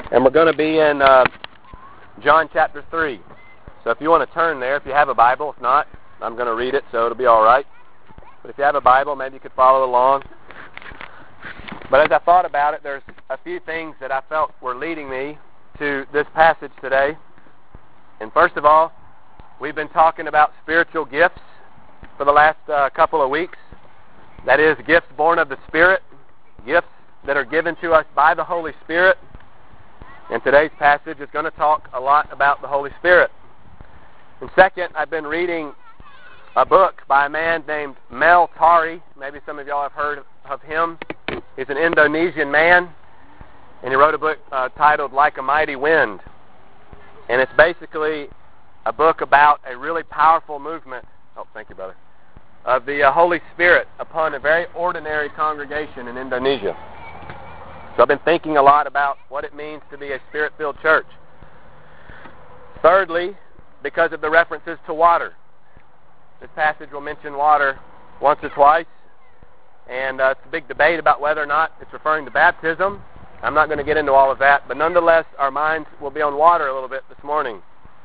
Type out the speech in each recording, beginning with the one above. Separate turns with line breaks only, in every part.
And we're going to be in John chapter 3. So if you want to turn there, if you have a Bible. If not, I'm going to read it, so it'll be all right. But if you have a Bible, maybe you could follow along. But as I thought about it, there's a few things that I felt were leading me to this passage today. And first of all, we've been talking about spiritual gifts for the last couple of weeks. That is, gifts born of the Spirit, gifts that are given to us by the Holy Spirit. And today's passage is going to talk a lot about the Holy Spirit. And second, I've been reading a book by a man named Mel Tari. Maybe some of y'all have heard of him. He's an Indonesian man, and he wrote a book titled Like a Mighty Wind. And it's basically a book about a really powerful movement, thank you, brother, of the Holy Spirit upon a very ordinary congregation in Indonesia. So I've been thinking a lot about what it means to be a Spirit-filled church. Thirdly, because of the references to water. This passage will mention water once or twice, and it's a big debate about whether or not it's referring to baptism. I'm not going to get into all of that, but nonetheless, our minds will be on water a little bit this morning.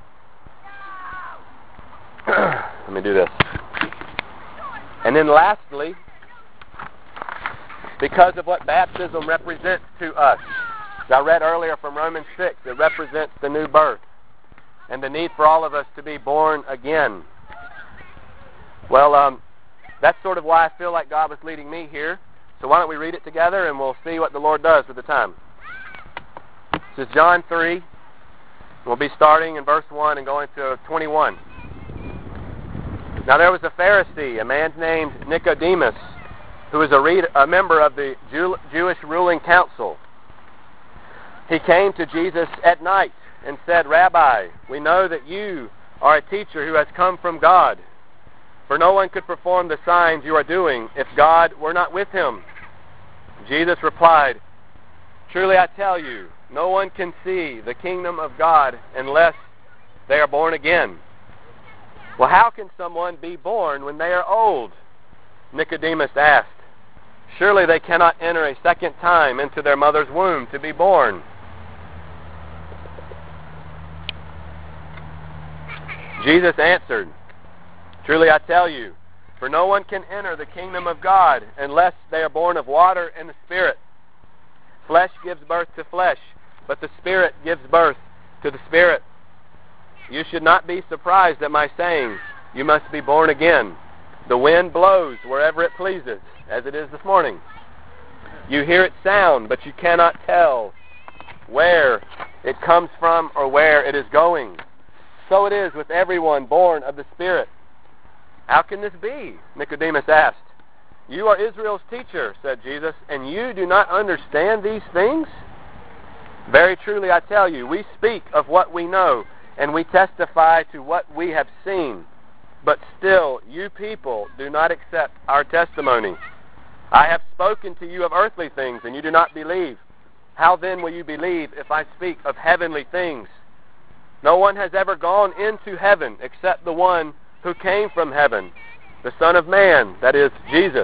Let me do this. And then lastly, because of what baptism represents to us. As I read earlier from Romans 6, it represents the new birth and the need for all of us to be born again. Well, that's sort of why I feel like God was leading me here. So why don't we read it together and we'll see what the Lord does with the time. This is John 3. We'll be starting in verse 1 and going to 21. Now there was a Pharisee, a man named Nicodemus, who was a member of the Jewish ruling council. He came to Jesus at night and said, "Rabbi, we know that you are a teacher who has come from God. For no one could perform the signs you are doing if God were not with him." Jesus replied, "Truly I tell you, no one can see the kingdom of God unless they are born again." "Well, how can someone be born when they are old?" Nicodemus asked. "Surely they cannot enter a second time into their mother's womb to be born." Jesus answered, "Truly I tell you, for no one can enter the kingdom of God unless they are born of water and the Spirit. Flesh gives birth to flesh, but the Spirit gives birth to the Spirit. You should not be surprised at my saying, 'You must be born again.' The wind blows wherever it pleases, as it is this morning. You hear its sound, but you cannot tell where it comes from or where it is going. So it is with everyone born of the Spirit." "How can this be?" Nicodemus asked. "You are Israel's teacher," said Jesus, "and you do not understand these things? Very truly I tell you, we speak of what we know, and we testify to what we have seen. But still, you people do not accept our testimony. I have spoken to you of earthly things, and you do not believe. How then will you believe if I speak of heavenly things? No one has ever gone into heaven except the one who came from heaven, the Son of Man, that is, Jesus.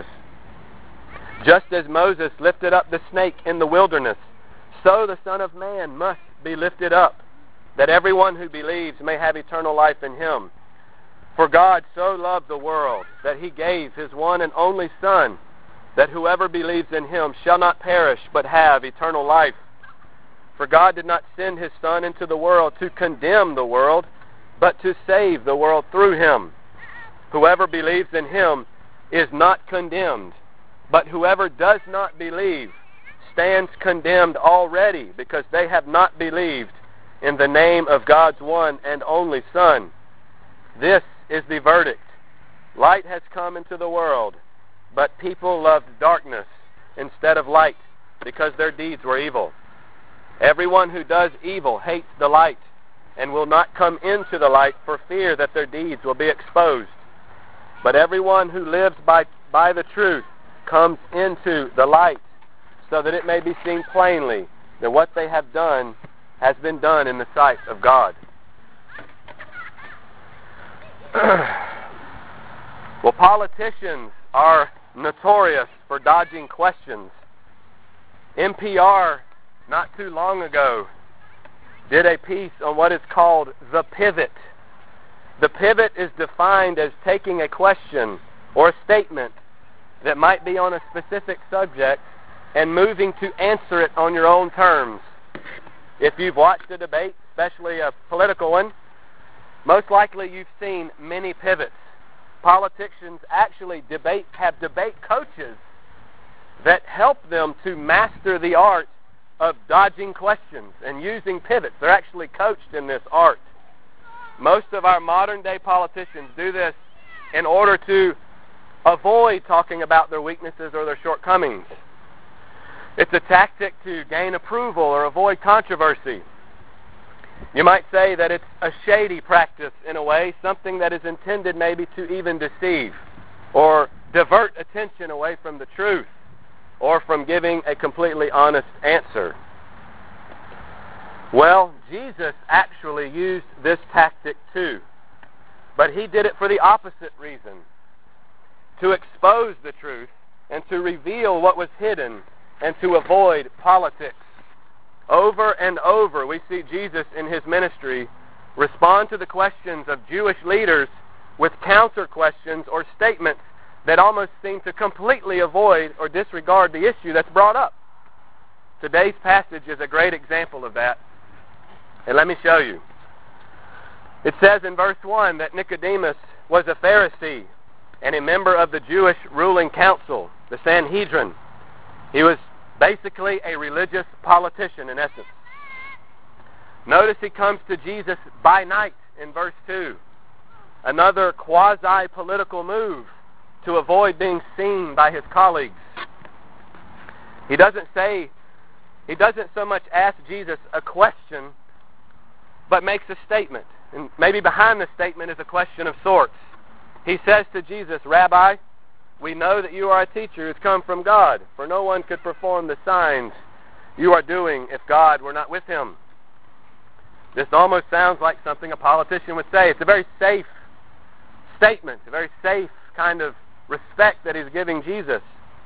Just as Moses lifted up the snake in the wilderness, so the Son of Man must be lifted up, that everyone who believes may have eternal life in him. For God so loved the world that he gave his one and only Son, that whoever believes in him shall not perish but have eternal life. For God did not send his Son into the world to condemn the world, but to save the world through him. Whoever believes in him is not condemned, but whoever does not believe stands condemned already, because they have not believed in the name of God's one and only Son. This is the verdict. Light has come into the world, but people loved darkness instead of light, because their deeds were evil. Everyone who does evil hates the light, and will not come into the light for fear that their deeds will be exposed. But everyone who lives by the truth comes into the light, so that it may be seen plainly that what they have done has been done in the sight of God." Well, politicians are notorious for dodging questions. NPR, not too long ago, did a piece on what is called the pivot. The pivot is defined as taking a question or a statement that might be on a specific subject and moving to answer it on your own terms. If you've watched a debate, especially a political one, most likely you've seen many pivots. Politicians actually have debate coaches that help them to master the art of dodging questions and using pivots. They're actually coached in this art. Most of our modern day politicians do this in order to avoid talking about their weaknesses or their shortcomings. It's a tactic to gain approval or avoid controversy. You might say that it's a shady practice in a way, something that is intended maybe to even deceive or divert attention away from the truth or from giving a completely honest answer. Well, Jesus actually used this tactic too, but he did it for the opposite reason, to expose the truth and to reveal what was hidden and to avoid politics. Over and over, we see Jesus in his ministry respond to the questions of Jewish leaders with counter questions or statements that almost seem to completely avoid or disregard the issue that's brought up. Today's passage is a great example of that. And let me show you. It says in verse 1 that Nicodemus was a Pharisee and a member of the Jewish ruling council, the Sanhedrin. He was basically a religious politician in essence. Notice he comes to Jesus by night in verse 2. Another quasi-political move to avoid being seen by his colleagues. He doesn't so much ask Jesus a question, but makes a statement. And maybe behind the statement is a question of sorts. He says to Jesus, "Rabbi, we know that you are a teacher who has come from God, for no one could perform the signs you are doing if God were not with him." This almost sounds like something a politician would say. It's a very safe statement, a very safe kind of respect that he's giving Jesus.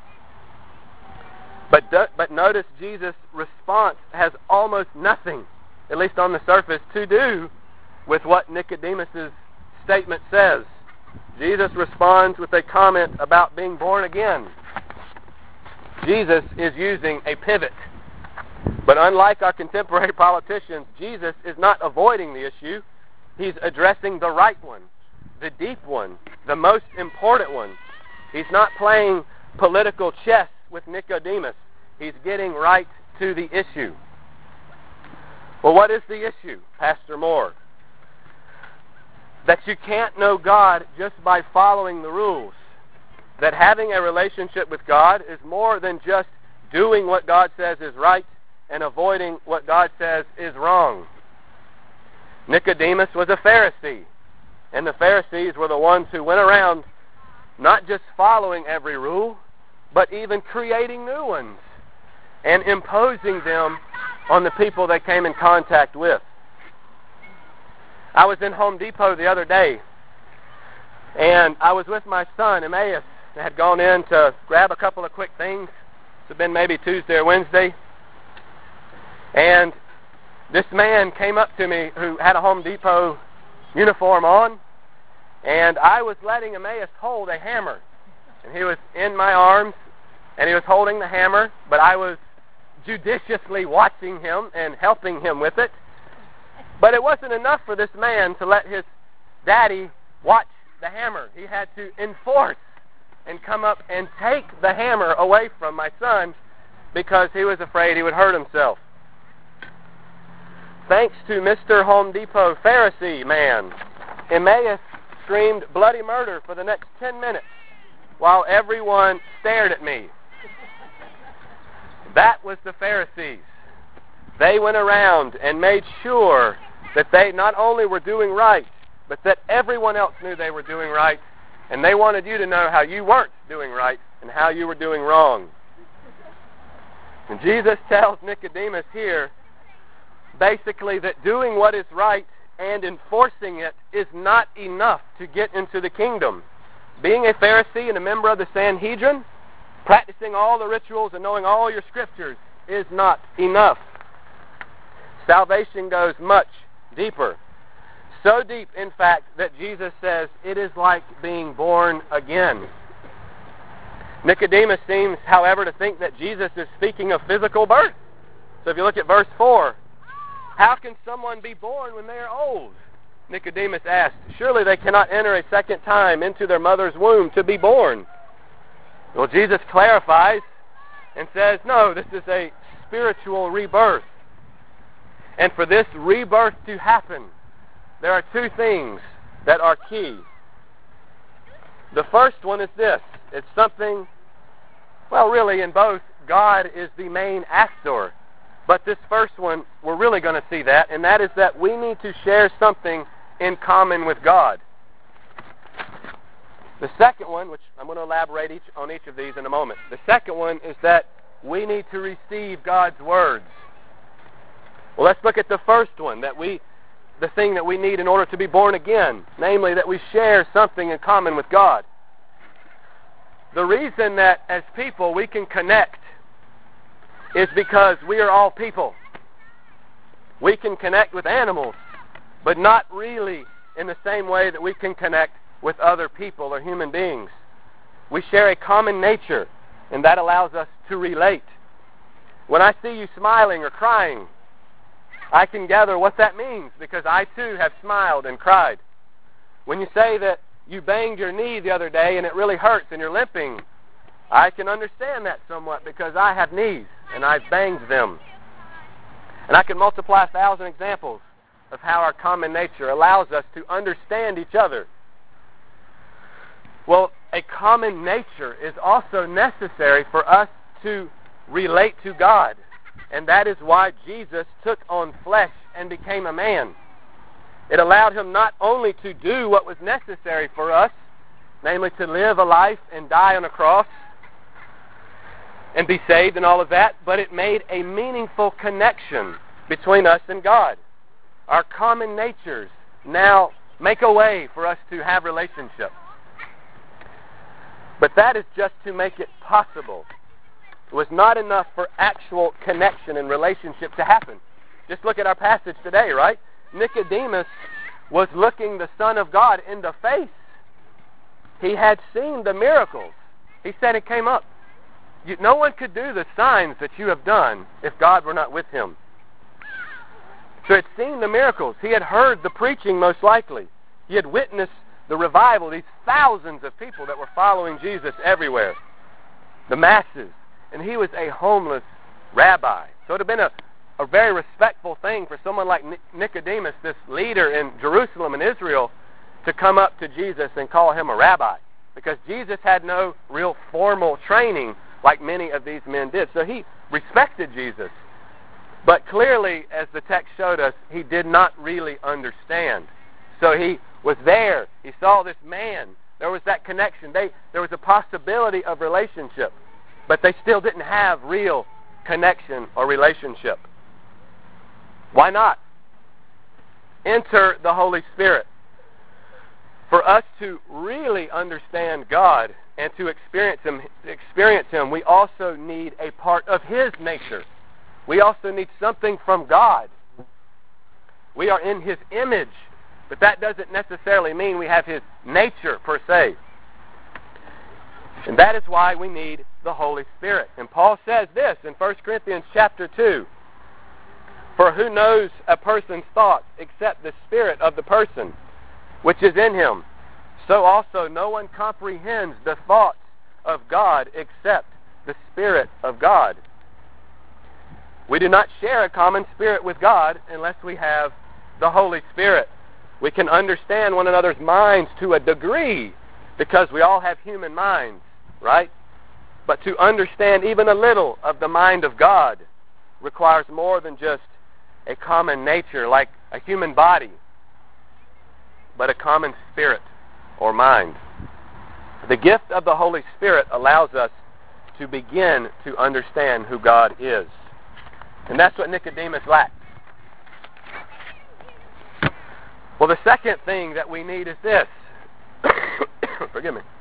But notice Jesus' response has almost nothing, at least on the surface, to do with what Nicodemus' statement says. Jesus responds with a comment about being born again. Jesus is using a pivot. But unlike our contemporary politicians, Jesus is not avoiding the issue. He's addressing the right one, the deep one, the most important one. He's not playing political chess with Nicodemus. He's getting right to the issue. Well, what is the issue, Pastor Moore? That you can't know God just by following the rules. That having a relationship with God is more than just doing what God says is right and avoiding what God says is wrong. Nicodemus was a Pharisee, and the Pharisees were the ones who went around not just following every rule, but even creating new ones and imposing them on the people they came in contact with. I was in Home Depot the other day, and I was with my son, Emmaus. I had gone in to grab a couple of quick things. It had been maybe Tuesday or Wednesday. And this man came up to me who had a Home Depot uniform on, and I was letting Emmaus hold a hammer. And he was in my arms, and he was holding the hammer, but I was judiciously watching him and helping him with it. But it wasn't enough for this man to let his daddy watch the hammer. He had to enforce and come up and take the hammer away from my son because he was afraid he would hurt himself. Thanks to Mr. Home Depot Pharisee man, Emmaus screamed bloody murder for the next 10 minutes while everyone stared at me. That was the Pharisees. They went around and made sure that they not only were doing right, but that everyone else knew they were doing right, and they wanted you to know how you weren't doing right and how you were doing wrong. And Jesus tells Nicodemus here, basically, that doing what is right and enforcing it is not enough to get into the kingdom. Being a Pharisee and a member of the Sanhedrin, practicing all the rituals and knowing all your scriptures is not enough. Salvation goes much deeper. So deep, in fact, that Jesus says it is like being born again. Nicodemus seems, however, to think that Jesus is speaking of physical birth. So if you look at verse 4, how can someone be born when they are old? Nicodemus asked, surely they cannot enter a second time into their mother's womb to be born. Well, Jesus clarifies and says, no, this is a spiritual rebirth. And for this rebirth to happen, there are two things that are key. The first one is this. It's something, well, really in both, God is the main actor. But this first one, we're really going to see that, and that is that we need to share something in common with God. The second one, which I'm going to elaborate on each of these in a moment. The second one is that we need to receive God's words. Well, let's look at the first one, the thing that we need in order to be born again, namely that we share something in common with God. The reason that as people we can connect is because we are all people. We can connect with animals, but not really in the same way that we can connect with other people or human beings. We share a common nature, and that allows us to relate. When I see you smiling or crying, I can gather what that means because I too have smiled and cried. When you say that you banged your knee the other day and it really hurts and you're limping, I can understand that somewhat because I have knees and I've banged them. And I can multiply 1,000 examples of how our common nature allows us to understand each other. Well, a common nature is also necessary for us to relate to God. And that is why Jesus took on flesh and became a man. It allowed him not only to do what was necessary for us, namely to live a life and die on a cross and be saved and all of that, but it made a meaningful connection between us and God. Our common natures now make a way for us to have relationship. But that is just to make it possible. It was not enough for actual connection and relationship to happen. Just look at our passage today, right? Nicodemus was looking the Son of God in the face. He had seen the miracles. He said it came up. No one could do the signs that you have done if God were not with him. So he had seen the miracles. He had heard the preaching most likely. He had witnessed the revival, these thousands of people that were following Jesus everywhere. The masses. And he was a homeless rabbi. So it would have been a very respectful thing for someone like Nicodemus, this leader in Jerusalem and Israel, to come up to Jesus and call him a rabbi. Because Jesus had no real formal training like many of these men did. So he respected Jesus. But clearly, as the text showed us, he did not really understand. So he was there. He saw this man. There was that connection. There was a possibility of relationship. But they still didn't have real connection or relationship. Why not? Enter the Holy Spirit. For us to really understand God and to experience Him, we also need a part of His nature. We also need something from God. We are in His image, but that doesn't necessarily mean we have His nature per se. And that is why we need the Holy Spirit. And Paul says this in 1 Corinthians chapter 2. For who knows a person's thoughts except the spirit of the person, which is in him? So also no one comprehends the thoughts of God except the Spirit of God. We do not share a common spirit with God unless we have the Holy Spirit. We can understand one another's minds to a degree because we all have human minds, right? But to understand even a little of the mind of God requires more than just a common nature like a human body, but a common spirit or mind. The gift of the Holy Spirit allows us to begin to understand who God is. And that's what Nicodemus lacked. Well, the second thing that we need is this. Forgive me.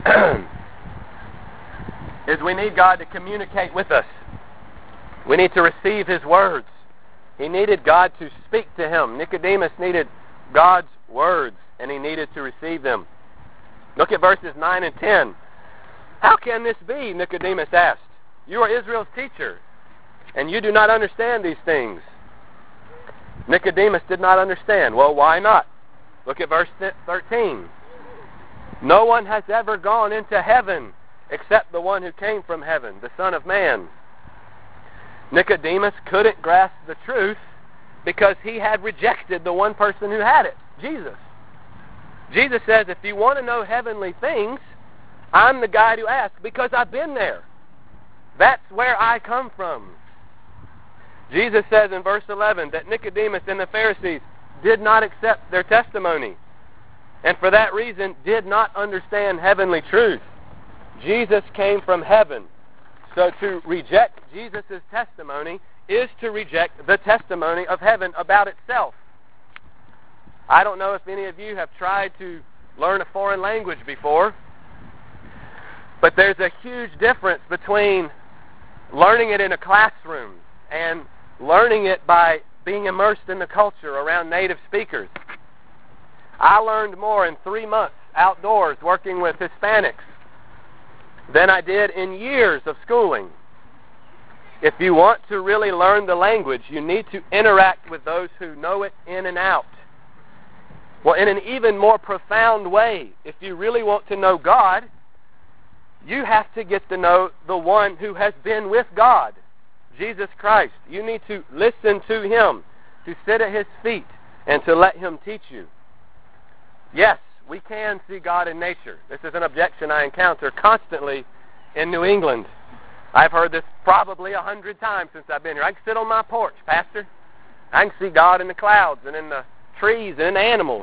is we need God to communicate with us. We need to receive His words. He needed God to speak to him. Nicodemus needed God's words, and he needed to receive them. Look at verses 9 and 10. How can this be? Nicodemus asked. You are Israel's teacher, and you do not understand these things. Nicodemus did not understand. Well, why not? Look at verse 13. No one has ever gone into heaven except the one who came from heaven, the Son of Man. Nicodemus couldn't grasp the truth because he had rejected the one person who had it, Jesus. Jesus says, if you want to know heavenly things, I'm the guy to ask because I've been there. That's where I come from. Jesus says in verse 11 that Nicodemus and the Pharisees did not accept their testimony, and for that reason did not understand heavenly truth. Jesus came from heaven. So to reject Jesus' testimony is to reject the testimony of heaven about itself. I don't know if any of you have tried to learn a foreign language before, but there's a huge difference between learning it in a classroom and learning it by being immersed in the culture around native speakers. I learned more in 3 months outdoors working with Hispanics than I did in years of schooling. If you want to really learn the language, you need to interact with those who know it in and out. Well, in an even more profound way, if you really want to know God, you have to get to know the one who has been with God, Jesus Christ. You need to listen to Him, to sit at His feet, and to let Him teach you. Yes, we can see God in nature. This is an objection I encounter constantly in New England. I've heard this probably 100 times since I've been here. I can sit on my porch, Pastor. I can see God in the clouds and in the trees and in the animals.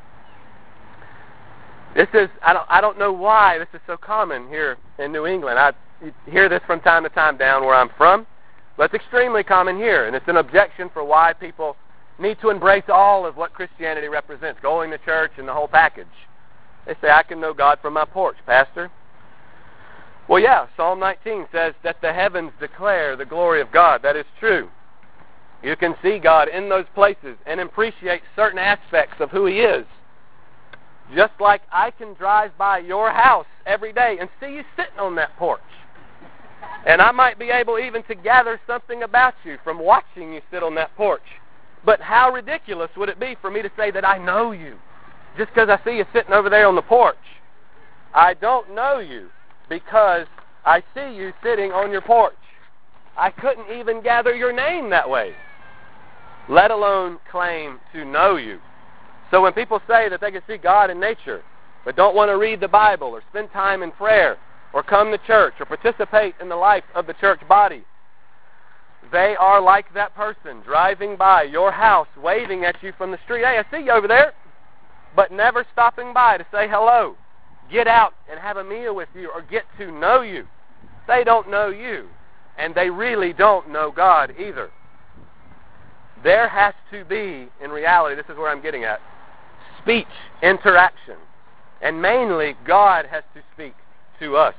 This is, I don't know why this is so common here in New England. I hear this from time to time down where I'm from, but it's extremely common here, and it's an objection for why people need to embrace all of what Christianity represents, going to church and the whole package. They say, I can know God from my porch, Pastor. Well, yeah, Psalm 19 says that the heavens declare the glory of God. That is true. You can see God in those places and appreciate certain aspects of who He is. Just like I can drive by your house every day and see you sitting on that porch. And I might be able even to gather something about you from watching you sit on that porch. But how ridiculous would it be for me to say that I know you just because I see you sitting over there on the porch? I don't know you because I see you sitting on your porch. I couldn't even gather your name that way, let alone claim to know you. So when people say that they can see God in nature, but don't want to read the Bible or spend time in prayer or come to church or participate in the life of the church body, they are like that person driving by your house, waving at you from the street. Hey, I see you over there, but never stopping by to say hello, get out and have a meal with you, or get to know you. They don't know you, and they really don't know God either. There has to be, in reality, this is where I'm getting at, speech, interaction, and mainly God has to speak to us.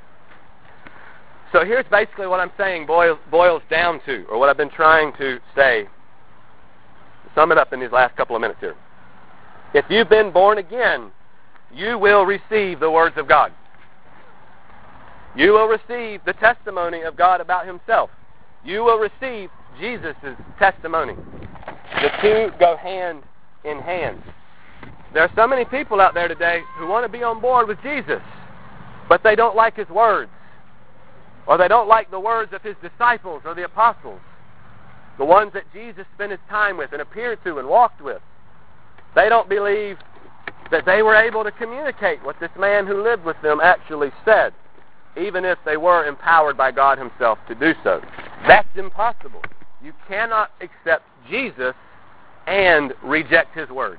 So here's basically what I'm saying boils down to, or what I've been trying to say. Sum it up in these last couple of minutes here. If you've been born again, you will receive the words of God. You will receive the testimony of God about Himself. You will receive Jesus' testimony. The two go hand in hand. There are so many people out there today who want to be on board with Jesus, but they don't like His words. Or they don't like the words of His disciples or the apostles, the ones that Jesus spent His time with and appeared to and walked with. They don't believe that they were able to communicate what this man who lived with them actually said, even if they were empowered by God Himself to do so. That's impossible. You cannot accept Jesus and reject His words.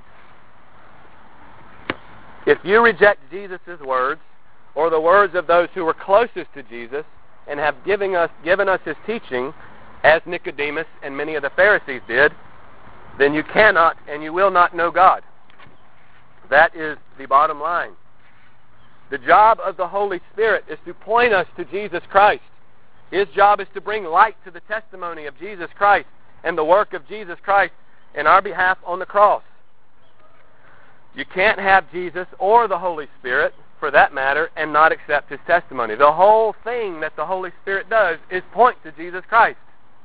If you reject Jesus' words, or the words of those who were closest to Jesus, and have given us His teaching, as Nicodemus and many of the Pharisees did, then you cannot and you will not know God. That is the bottom line. The job of the Holy Spirit is to point us to Jesus Christ. His job is to bring light to the testimony of Jesus Christ and the work of Jesus Christ in our behalf on the cross. You can't have Jesus or the Holy Spirit, for that matter, and not accept His testimony. The whole thing that the Holy Spirit does is point to Jesus Christ.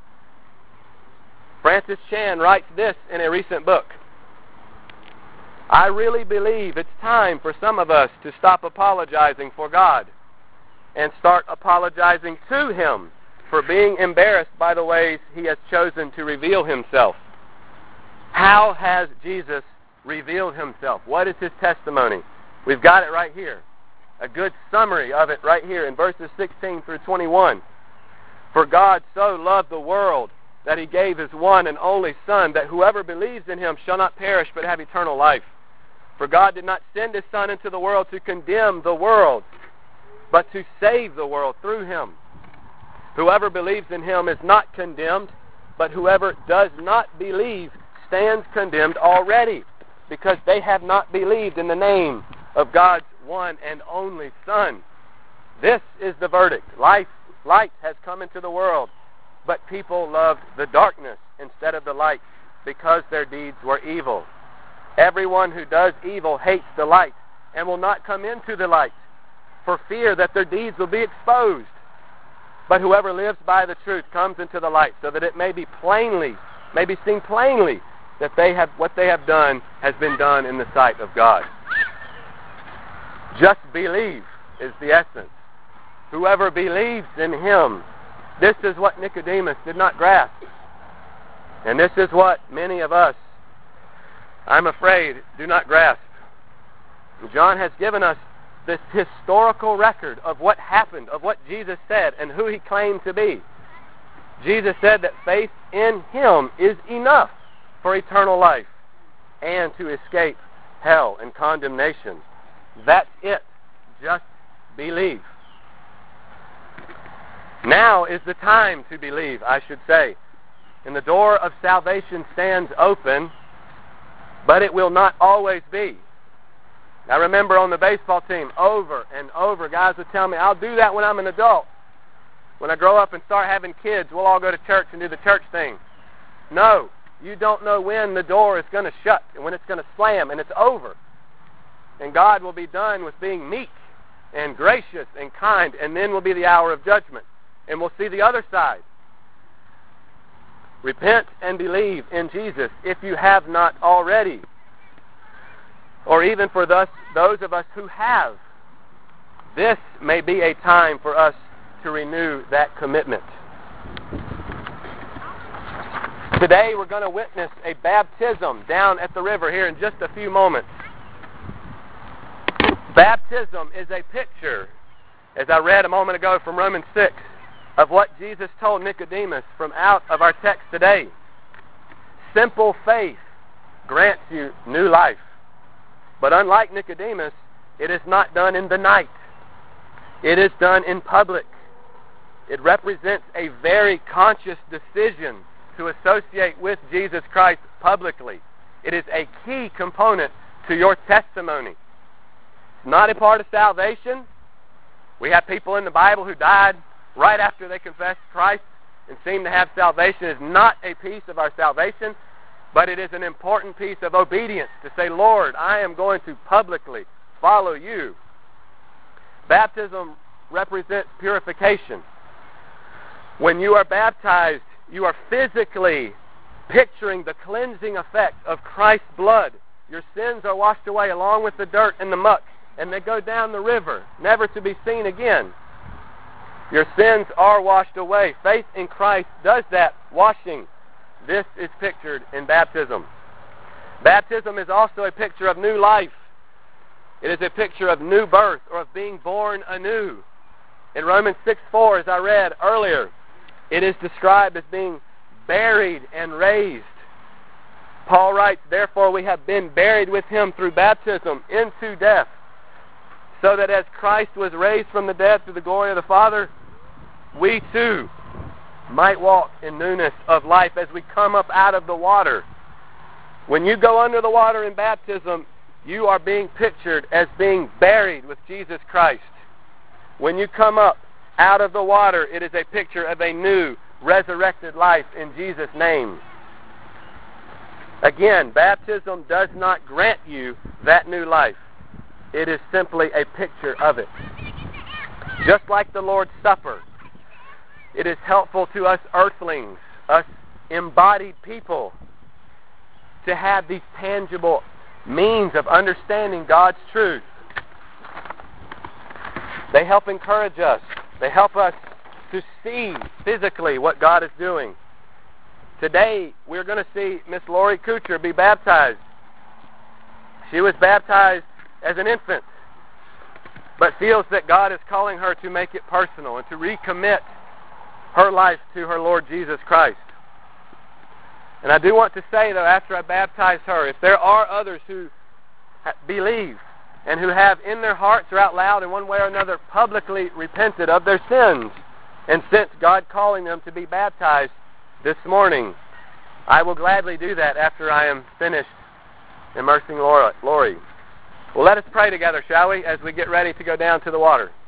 Francis Chan writes this in a recent book. I really believe it's time for some of us to stop apologizing for God and start apologizing to Him for being embarrassed by the ways He has chosen to reveal Himself. How has Jesus revealed Himself? What is His testimony? We've got it right here. A good summary of it right here in verses 16 through 21. For God so loved the world that He gave His one and only Son, that whoever believes in Him shall not perish but have eternal life. For God did not send His Son into the world to condemn the world, but to save the world through Him. Whoever believes in Him is not condemned, but whoever does not believe stands condemned already, because they have not believed in the name of God's one and only Son. This is the verdict. Light has come into the world, but people loved the darkness instead of the light, because their deeds were evil. Everyone who does evil hates the light and will not come into the light, for fear that their deeds will be exposed. But whoever lives by the truth comes into the light, so that it may be seen plainly that what they have done has been done in the sight of God. Just believe is the essence. Whoever believes in Him. This is what Nicodemus did not grasp. And this is what many of us, I'm afraid, do not grasp. John has given us this historical record of what happened, of what Jesus said, and who He claimed to be. Jesus said that faith in Him is enough for eternal life and to escape hell and condemnation. That's it. Just believe. Now is the time to believe, I should say. And the door of salvation stands open, but it will not always be. I remember on the baseball team, over and over, guys would tell me, I'll do that when I'm an adult. When I grow up and start having kids, we'll all go to church and do the church thing. No, you don't know when the door is going to shut and when it's going to slam, and it's over. And God will be done with being meek and gracious and kind, and then will be the hour of judgment. And we'll see the other side. Repent and believe in Jesus if you have not already. Or even for those of us who have. This may be a time for us to renew that commitment. Today we're going to witness a baptism down at the river here in just a few moments. Baptism is a picture, as I read a moment ago from Romans 6, of what Jesus told Nicodemus from out of our text today. Simple faith grants you new life. But unlike Nicodemus, it is not done in the night. It is done in public. It represents a very conscious decision to associate with Jesus Christ publicly. It is a key component to your testimony. It's not a part of salvation. We have people in the Bible who died right after they confessed Christ and seem to have salvation. It is not a piece of our salvation, but it is an important piece of obedience to say, Lord, I am going to publicly follow you. Baptism represents purification. When you are baptized, you are physically picturing the cleansing effect of Christ's blood. Your sins are washed away along with the dirt and the muck, and they go down the river, never to be seen again. Your sins are washed away. Faith in Christ does that washing. This is pictured in baptism. Baptism is also a picture of new life. It is a picture of new birth, or of being born anew. In Romans 6:4, as I read earlier, it is described as being buried and raised. Paul writes, therefore we have been buried with Him through baptism into death, so that as Christ was raised from the dead through the glory of the Father, we too might walk in newness of life as we come up out of the water. When you go under the water in baptism, you are being pictured as being buried with Jesus Christ. When you come up out of the water, it is a picture of a new, resurrected life in Jesus' name. Again, baptism does not grant you that new life. It is simply a picture of it. Just like the Lord's Supper, it is helpful to us earthlings, us embodied people, to have these tangible means of understanding God's truth. They help encourage us. They help us to see physically what God is doing. Today, we're going to see Miss Lori Kuchar be baptized. She was baptized as an infant, but feels that God is calling her to make it personal and to recommit her life to her Lord Jesus Christ. And I do want to say, though, after I baptize her, if there are others who believe and who have in their hearts or out loud in one way or another publicly repented of their sins and sensed God calling them to be baptized this morning, I will gladly do that after I am finished immersing Lori. Well, let us pray together, shall we, as we get ready to go down to the water.